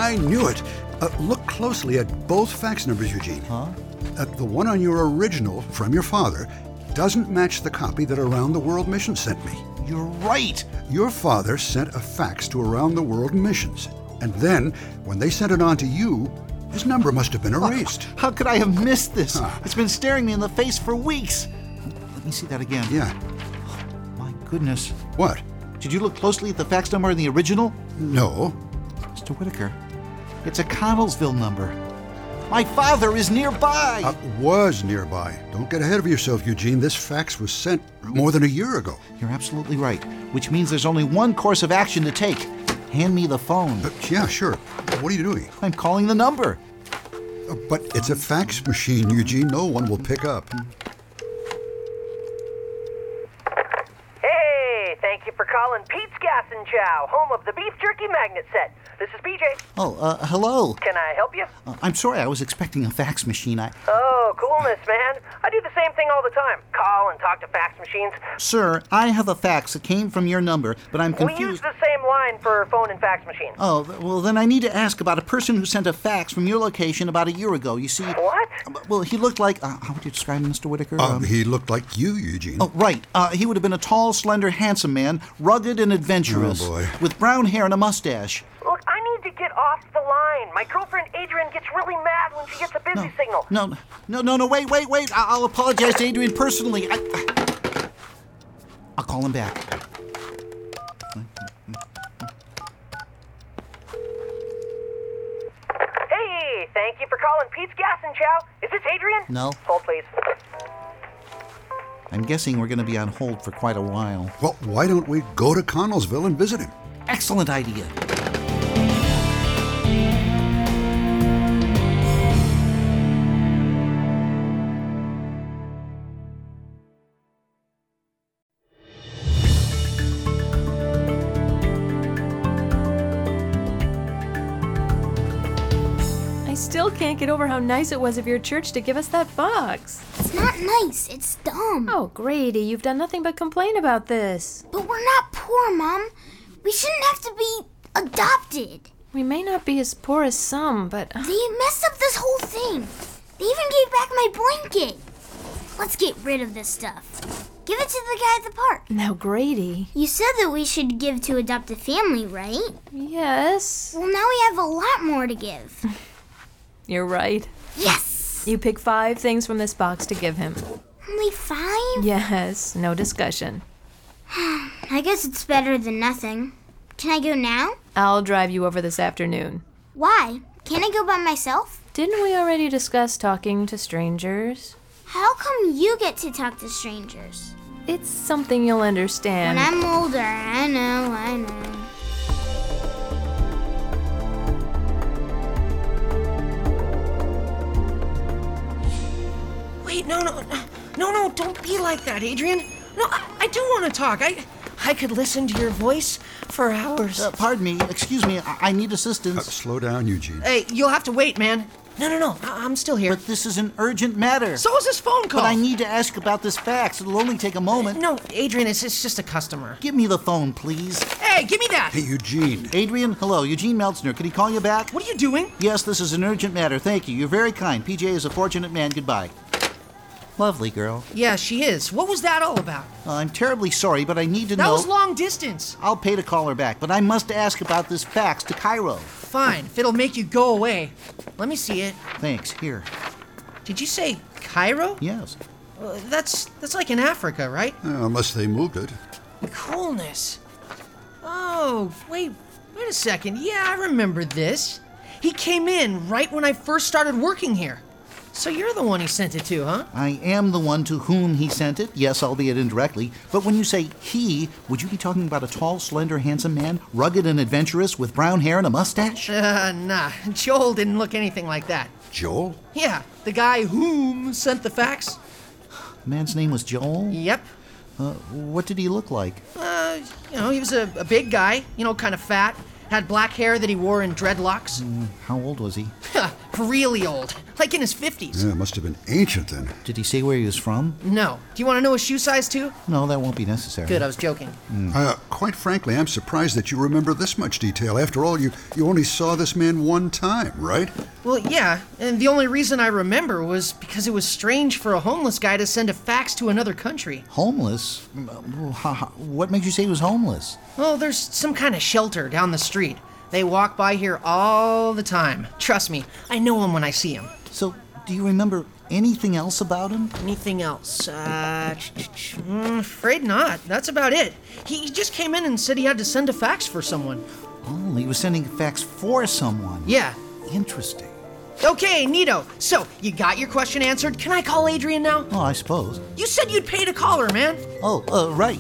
I knew it. Look closely at both fax numbers, Eugene. Huh? The one on your original from your father doesn't match the copy that Around the World Missions sent me. You're right. Your father sent a fax to Around the World Missions, and then, when they sent it on to you, his number must have been erased. How could I have missed this? It's been staring me in the face for weeks. Let me see that again. Yeah. My goodness. What? Did you look closely at the fax number in the original? No. Mr. Whitaker, it's a Connellsville number. My father is nearby! Was nearby. Don't get ahead of yourself, Eugene. This fax was sent more than a year ago. You're absolutely right, which means there's only one course of action to take. Hand me the phone. Yeah, sure. What are you doing? I'm calling the number. But it's a fax machine, Eugene. No one will pick up. Hey, thank you for calling Pete's Gas and Chow, home of the beef jerky magnet set. This is BJ. Oh, hello. Can I help you? I'm sorry, I was expecting a fax machine. Oh, coolness, man. I do the same thing all the time. Call and talk to fax machines. Sir, I have a fax that came from your number, but I'm confused. We use the same line for phone and fax machines. Oh, well, then I need to ask about a person who sent a fax from your location about a year ago. You see... What? Well, he looked like... how would you describe him, Mr. Whitaker? He looked like you, Eugene. Oh, right. He would have been a tall, slender, handsome man, rugged and adventurous. Oh, boy. With brown hair and a mustache. Look, I need to get off the line. My girlfriend Adrian gets really mad when she gets a busy signal. No, wait. I'll apologize to Adrian personally. I'll call him back. Hey, thank you for calling Pete's Gas and Chow. Is this Adrian? No. Hold, please. I'm guessing we're going to be on hold for quite a while. Well, why don't we go to Connellsville and visit him? Excellent idea. Still can't get over how nice it was of your church to give us that box. It's not nice, it's dumb. Oh, Grady, you've done nothing but complain about this. But we're not poor, Mom. We shouldn't have to be adopted. We may not be as poor as some, but... They messed up this whole thing. They even gave back my blanket. Let's get rid of this stuff. Give it to the guy at the park. Now, Grady... You said that we should give to adopt a family, right? Yes. Well, now we have a lot more to give. You're right. Yes! You pick 5 things from this box to give him. Only 5? Yes, no discussion. I guess it's better than nothing. Can I go now? I'll drive you over this afternoon. Why? Can't I go by myself? Didn't we already discuss talking to strangers? How come you get to talk to strangers? It's something you'll understand. When I'm older, I know. Wait, no, don't be like that, Adrian. No, I do want to talk. I could listen to your voice for hours. Pardon me, excuse me, I need assistance. Slow down, Eugene. Hey, you'll have to wait, man. No, I'm still here. But this is an urgent matter. So is this phone call. But I need to ask about this fax. It'll only take a moment. No, Adrian, it's just a customer. Give me the phone, please. Hey, give me that! Hey, Eugene. Adrian, hello, Eugene Meltzner. Can he call you back? What are you doing? Yes, this is an urgent matter. Thank you. You're very kind. PJ is a fortunate man. Goodbye. Lovely girl. Yeah, she is. What was that all about? I'm terribly sorry, but I need to know... That was long distance. I'll pay to call her back, but I must ask about this fax to Cairo. Fine, if it'll make you go away. Let me see it. Thanks. Here. Did you say Cairo? Yes. That's like in Africa, right? Unless they moved it. Coolness. Oh, wait a second. Yeah, I remember this. He came in right when I first started working here. So you're the one he sent it to, huh? I am the one to whom he sent it, yes, albeit indirectly. But when you say he, would you be talking about a tall, slender, handsome man, rugged and adventurous, with brown hair and a mustache? Nah. Joel didn't look anything like that. Joel? Yeah, the guy whom sent the fax. The man's name was Joel? Yep. What did he look like? He was a big guy, kind of fat. Had black hair that he wore in dreadlocks. How old was he? really old, like in his 50s. Yeah, it must have been ancient then. Did he say where he was from? No. Do you want to know his shoe size, too? No, that won't be necessary. Good, I was joking. Quite frankly, I'm surprised that you remember this much detail. After all, you only saw this man one time, right? Well, yeah, and the only reason I remember was because it was strange for a homeless guy to send a fax to another country. Homeless? What makes you say he was homeless? Well, there's some kind of shelter down the street. They walk by here all the time. Trust me, I know him when I see him. So, do you remember anything else about him? Anything else? Afraid not. That's about it. He just came in and said he had to send a fax for someone. Oh, he was sending a fax for someone. Yeah. Interesting. Okay, neato. So, you got your question answered? Can I call Adrian now? Oh, I suppose. You said you'd pay to call her, man. Oh, right.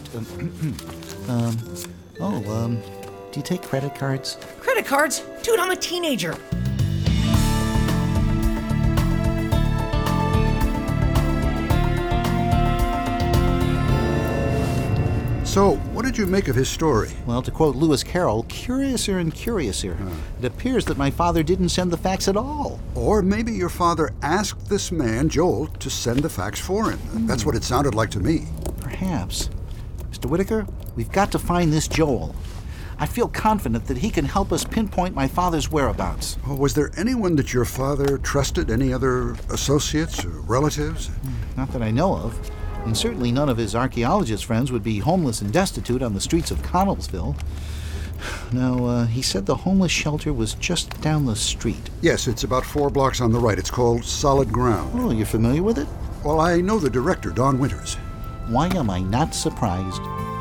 Do you take credit cards? Credit cards? Dude, I'm a teenager. So, what did you make of his story? Well, to quote Lewis Carroll, curiouser and curiouser. It appears that my father didn't send the fax at all. Or maybe your father asked this man, Joel, to send the fax for him. That's what it sounded like to me. Perhaps. Mr. Whitaker, we've got to find this Joel. I feel confident that he can help us pinpoint my father's whereabouts. Oh, was there anyone that your father trusted? Any other associates or relatives? Not that I know of. And certainly none of his archaeologist friends would be homeless and destitute on the streets of Connellsville. Now, he said the homeless shelter was just down the street. Yes, it's about 4 blocks on the right. It's called Solid Ground. Oh, you're familiar with it? Well, I know the director, Don Winters. Why am I not surprised?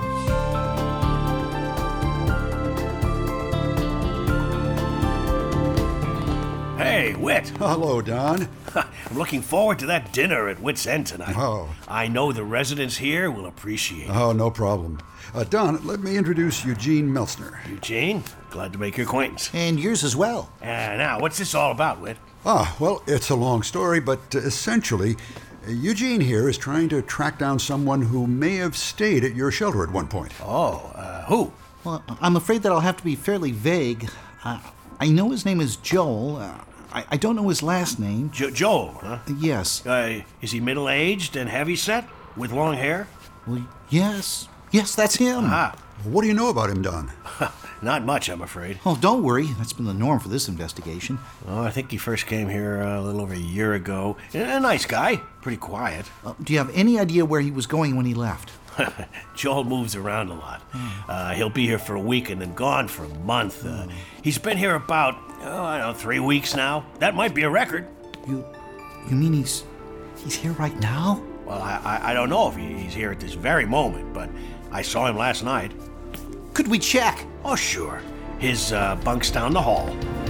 Hey, Whit. Hello, Don. I'm looking forward to that dinner at Whit's End tonight. Oh. I know the residents here will appreciate it. Oh, no problem. Don, let me introduce Eugene Meltzner. Eugene, glad to make your acquaintance. And yours as well. Now, what's this all about, Whit? Well, it's a long story, but essentially, Eugene here is trying to track down someone who may have stayed at your shelter at one point. Who? Well, I'm afraid that I'll have to be fairly vague. I know his name is Joel. I don't know his last name. Joel, huh? Yes. Is he middle-aged and heavy-set with long hair? Well, yes. Yes, that's him. Ah, What do you know about him, Don? not much, I'm afraid. Oh, don't worry. That's been the norm for this investigation. Oh, I think he first came here a little over a year ago. A nice guy, pretty quiet. Do you have any idea where he was going when he left? Joel moves around a lot. He'll be here for a week and then gone for a month. He's been here about, 3 weeks now. That might be a record. You mean he's here right now? Well, I don't know if he's here at this very moment, but I saw him last night. Could we check? Oh, sure. His bunk's down the hall.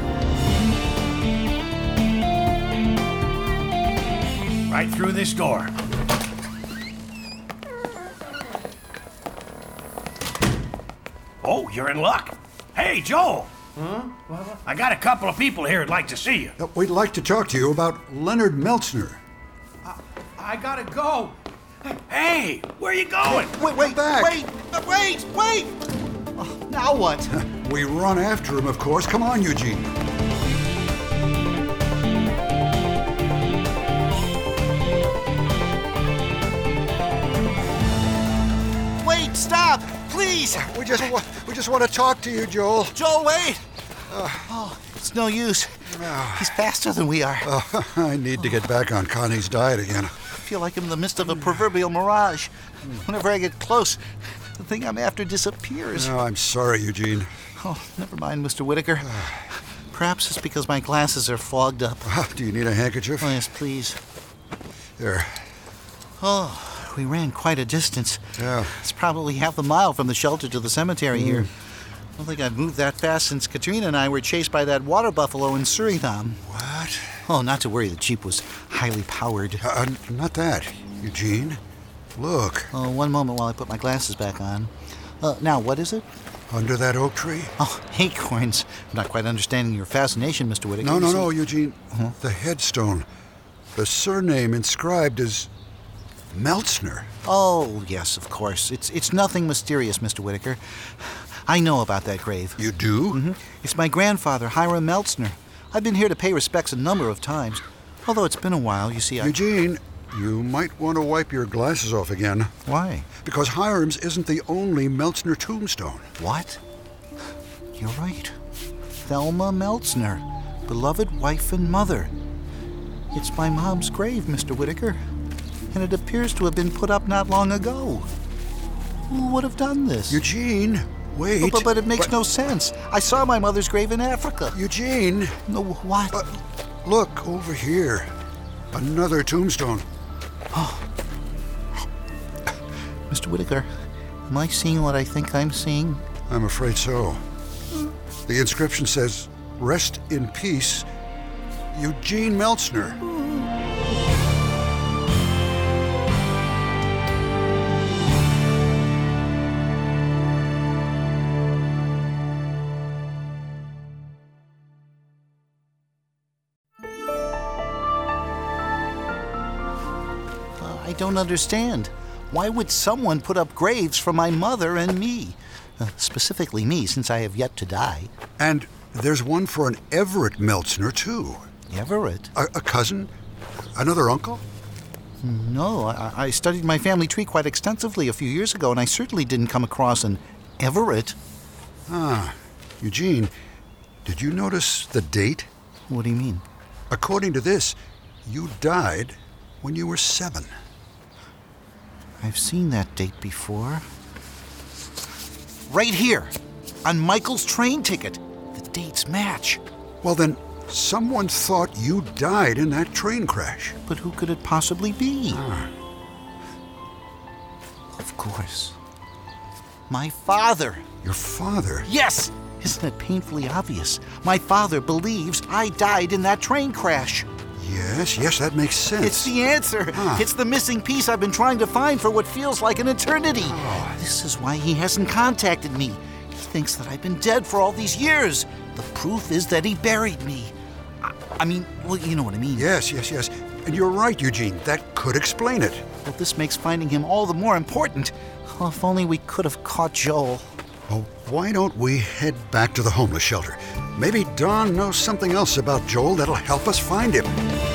Right through this door. Oh, you're in luck. Hey, Joel. Huh? I got a couple of people here who'd like to see you. We'd like to talk to you about Leonard Meltzner. I gotta go. Hey, where you going? Wait, back. wait! Oh, now what? We run after him, of course. Come on, Eugene. Wait, stop! Please! We just want to talk to you, Joel. Joel, wait! It's no use. He's faster than we are. I need to get back on Connie's diet again. I feel like I'm in the midst of a proverbial mirage. Whenever I get close, the thing I'm after disappears. Oh, I'm sorry, Eugene. Oh, never mind, Mr. Whitaker. Perhaps it's because my glasses are fogged up. Do you need a handkerchief? Oh, yes, please. There. Oh, we ran quite a distance. Yeah. It's probably half a mile from the shelter to the cemetery here. I don't think I've moved that fast since Katrina and I were chased by that water buffalo in Suriname. What? Oh, not to worry, the Jeep was highly powered. Not that, Eugene. Look, Oh, one moment while I put my glasses back on. Now, what is it? under that oak tree. Oh, acorns. I'm not quite understanding your fascination, Mr. Whitaker. No, Eugene. The headstone. The surname inscribed is Meltzner. Oh, yes, of course. It's nothing mysterious, Mr. Whitaker. I know about that grave. You do? It's my grandfather, Hiram Meltzner. I've been here to pay respects a number of times. Although it's been a while, you see, Eugene, you might want to wipe your glasses off again. Why? Because Hiram's isn't the only Meltzner tombstone. What? You're right. Thelma Meltzner, beloved wife and mother. It's my mom's grave, Mr. Whitaker. And it appears to have been put up not long ago. Who would have done this? Eugene, wait. But it makes no sense. I saw my mother's grave in Africa. Eugene, No, what? look over here. Another tombstone. Mr. Whitaker, am I seeing what I think I'm seeing? I'm afraid so. The inscription says, "Rest in peace, Eugene Meltzner." I don't understand. Why would someone put up graves for my mother and me? Specifically me, since I have yet to die. And there's one for an Everett Meltzner, too. Everett? A cousin? Another uncle? No, I studied my family tree quite extensively a few years ago, and I certainly didn't come across an Everett. Eugene, did you notice the date? What do you mean? According to this, you died when you were 7. I've seen that date before. Right here, on Michael's train ticket. The dates match. Well, then, someone thought you died in that train crash. But who could it possibly be? Of course. My father. Your father? Yes! Isn't it painfully obvious? My father believes I died in that train crash. Yes, that makes sense. It's the answer. It's the missing piece I've been trying to find for what feels like an eternity. This is why he hasn't contacted me. He thinks that I've been dead for all these years. The proof is that he buried me. I mean, well, you know what I mean. Yes. And you're right, Eugene. That could explain it. Well, this makes finding him all the more important. Oh, if only we could have caught Joel. Well, why don't we head back to the homeless shelter? Maybe Don knows something else about Joel that'll help us find him.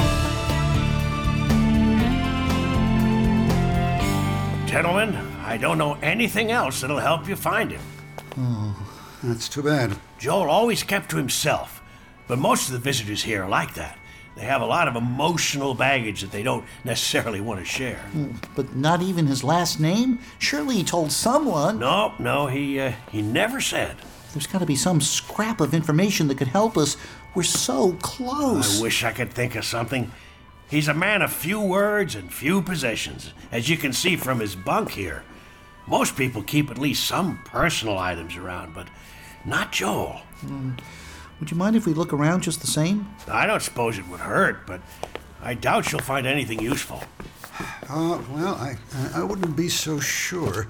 Gentlemen, I don't know anything else that'll help you find him. That's too bad. Joel always kept to himself, but most of the visitors here are like that. They have a lot of emotional baggage that they don't necessarily want to share. But not even his last name? Surely he told someone. No, he never said. There's got to be some scrap of information that could help us. We're so close. I wish I could think of something. He's a man of few words and few possessions, as you can see from his bunk here. Most people keep at least some personal items around, but not Joel. Would you mind if we look around just the same? I don't suppose it would hurt, but I doubt you'll find anything useful. Well, I wouldn't be so sure.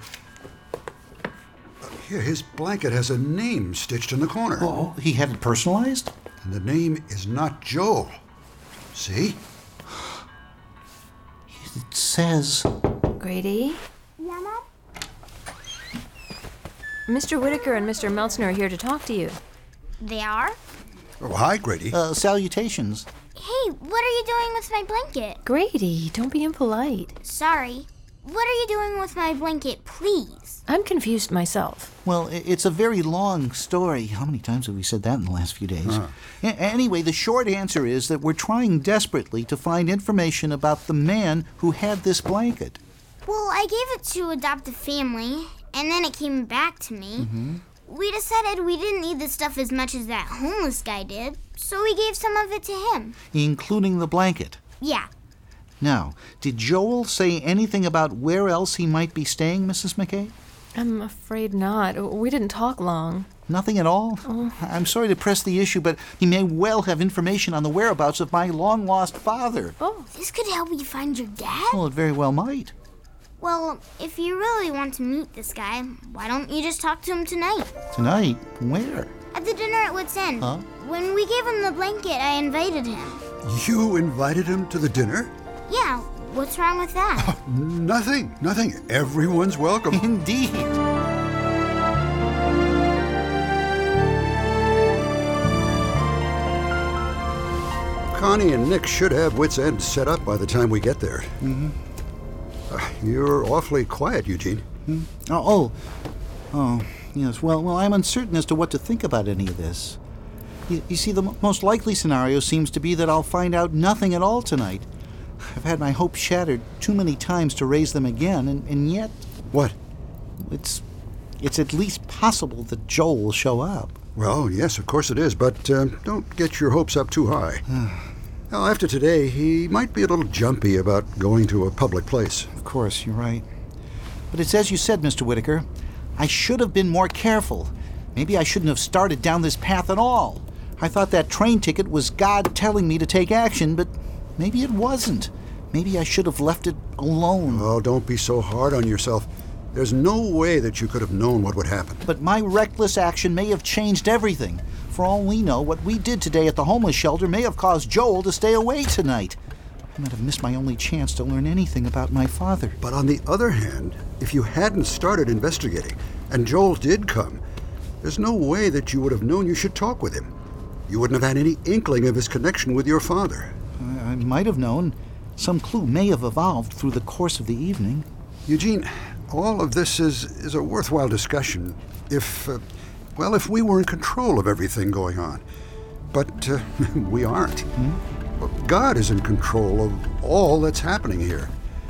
Here, his blanket has a name stitched in the corner. Oh, he had it personalized? And the name is not Joel. See? It says... Grady? Yeah, Mom? Mr. Whitaker and Mr. Meltzner are here to talk to you. They are? Oh, hi, Grady. Salutations. Hey, what are you doing with my blanket? Grady, don't be impolite. Sorry. What are you doing with my blanket, please? I'm confused myself. Well, it's a very long story. How many times have we said that in the last few days? Anyway, the short answer is that we're trying desperately to find information about the man who had this blanket. Well, I gave it to adopt a family, and then it came back to me. We decided we didn't need the stuff as much as that homeless guy did, so we gave some of it to him. Including the blanket. Yeah. Now, did Joel say anything about where else he might be staying, Mrs. McKay? I'm afraid not. We didn't talk long. Nothing at all? I'm sorry to press the issue, but he may well have information on the whereabouts of my long-lost father. Oh, This could help you find your dad? Well, it very well might. Well, if you really want to meet this guy, why don't you just talk to him tonight? Tonight? Where? At the dinner at Wits End. Huh? When we gave him the blanket, I invited him. You invited him to the dinner? Yeah, what's wrong with that? Nothing. Everyone's welcome. Indeed. Connie and Nick should have Wits End set up by the time we get there. Mm-hmm. You're awfully quiet, Eugene. Oh, yes. Well, I'm uncertain as to what to think about any of this. You see, the most likely scenario seems to be that I'll find out nothing at all tonight. I've had my hopes shattered too many times to raise them again, and yet... What? It's at least possible that Joel will show up. Well, yes, of course it is, but don't get your hopes up too high. Now, after today, he might be a little jumpy about going to a public place. Of course, you're right. But it's as you said, Mr. Whitaker. I should have been more careful. Maybe I shouldn't have started down this path at all. I thought that train ticket was God telling me to take action, but maybe it wasn't. Maybe I should have left it alone. Oh, don't be so hard on yourself. There's no way that you could have known what would happen. But my reckless action may have changed everything. For all we know, what we did today at the homeless shelter may have caused Joel to stay away tonight. I might have missed my only chance to learn anything about my father. But on the other hand, if you hadn't started investigating, and Joel did come, there's no way that you would have known you should talk with him. You wouldn't have had any inkling of his connection with your father. I might have known. Some clue may have evolved through the course of the evening. Eugene, all of this is a worthwhile discussion if we were in control of everything going on. But we aren't. God is in control of all that's happening here.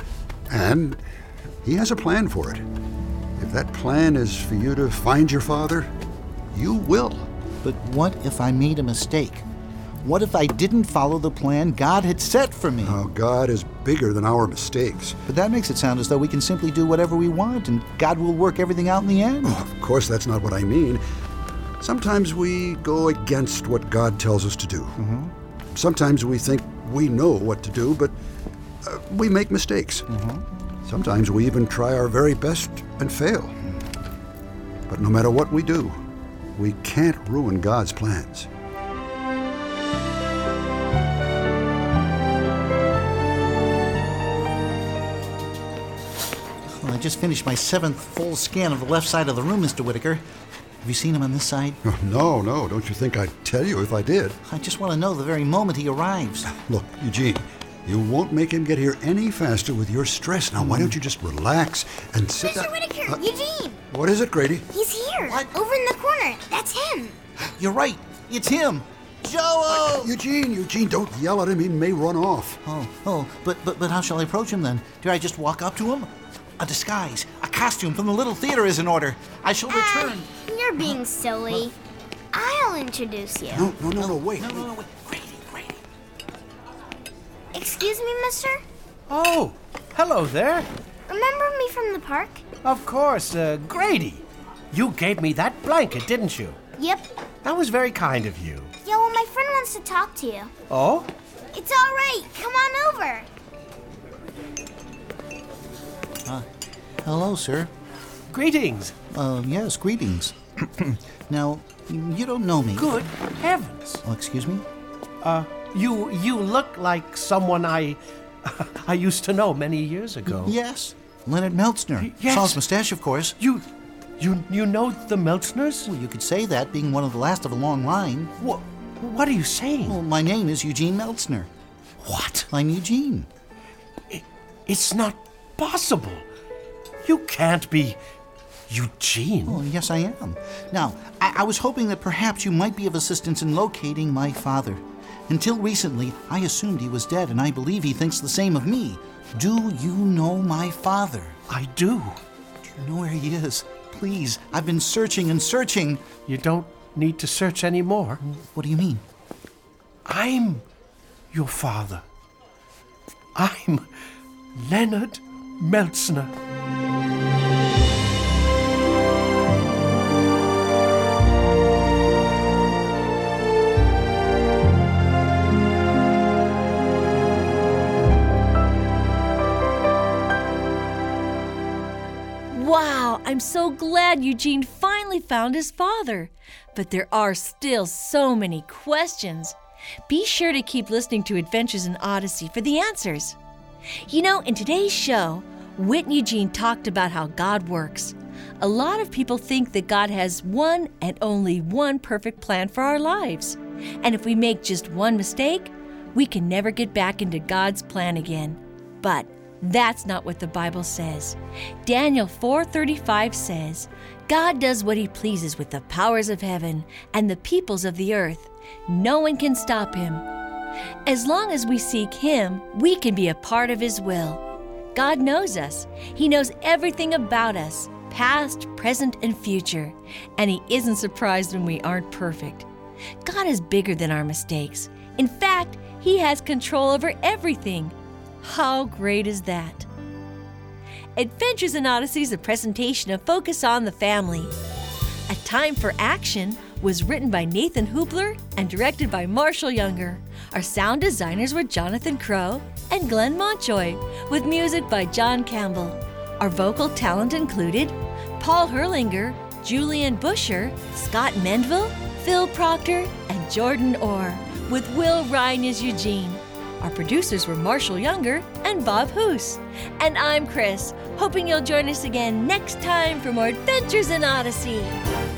And he has a plan for it. If that plan is for you to find your father, you will. But what if I made a mistake? What if I didn't follow the plan God had set for me? Oh, God is bigger than our mistakes. But that makes it sound as though we can simply do whatever we want and God will work everything out in the end. Oh, of course, that's not what I mean. Sometimes we go against what God tells us to do. Sometimes we think we know what to do, but we make mistakes. Sometimes we even try our very best and fail. But no matter what we do, we can't ruin God's plans. Well, I just finished my 7th full scan of the left side of the room, Mr. Whitaker. Have you seen him on this side? Oh, no. Don't you think I'd tell you if I did? I just want to know the very moment he arrives. Look, Eugene, you won't make him get here any faster with your stress. Now, why don't you just relax and sit down? Mr. Whitaker, Eugene! What is it, Grady? He's here. What? Over in the corner. That's him. You're right. It's him. Joel! Eugene, don't yell at him. He may run off. But how shall I approach him then? Do I just walk up to him? A disguise, a costume from the Little Theater is in order. I shall return. You're being silly. I'll introduce you. No, wait. No, wait. Grady. Excuse me, mister? Oh, hello there. Remember me from the park? Of course, Grady. You gave me that blanket, didn't you? Yep. That was very kind of you. Yeah, well, my friend wants to talk to you. Oh? It's all right. Come on over. Hello, sir. Greetings. Yes, greetings. Now, you don't know me. Good heavens. Oh, excuse me? You look like someone I used to know many years ago. Yes, Leonard Meltzner. Yes. Saw his mustache, of course. You know the Meltzners? Well, you could say that, being one of the last of a long line. What are you saying? Well, my name is Eugene Meltzner. What? I'm Eugene. It's not possible. You can't be Eugene. Oh, yes, I am. Now, I was hoping that perhaps you might be of assistance in locating my father. Until recently, I assumed he was dead, and I believe he thinks the same of me. Do you know my father? I do. Do you know where he is? Please, I've been searching and searching. You don't need to search anymore. What do you mean? I'm your father. I'm Leonard Meltzner. Wow, I'm so glad Eugene finally found his father. But there are still so many questions. Be sure to keep listening to Adventures in Odyssey for the answers. You know, in today's show, Whit and Eugene talked about how God works. A lot of people think that God has one and only one perfect plan for our lives. And if we make just one mistake, we can never get back into God's plan again. But that's not what the Bible says. Daniel 4:35 says, God does what he pleases with the powers of heaven and the peoples of the earth. No one can stop him. As long as we seek him, we can be a part of his will. God knows us. He knows everything about us, past, present, and future. And he isn't surprised when we aren't perfect. God is bigger than our mistakes. In fact, he has control over everything. How great is that? Adventures in Odyssey is a presentation of Focus on the Family. A Time for Action was written by Nathan Hoopler and directed by Marshall Younger. Our sound designers were Jonathan Crow and Glenn Montjoy, with music by John Campbell. Our vocal talent included Paul Herlinger, Julian Busher, Scott Mendville, Phil Proctor, and Jordan Orr, with Will Ryan as Eugene. Our producers were Marshall Younger and Bob Hoos. And I'm Chris, hoping you'll join us again next time for more Adventures in Odyssey.